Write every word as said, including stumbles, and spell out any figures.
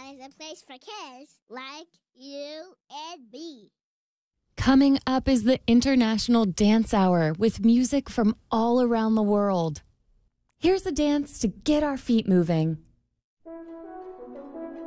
is a place for kids like you and me. Coming up is the International Dance Hour with music from all around the world. Here's a dance to get our feet moving.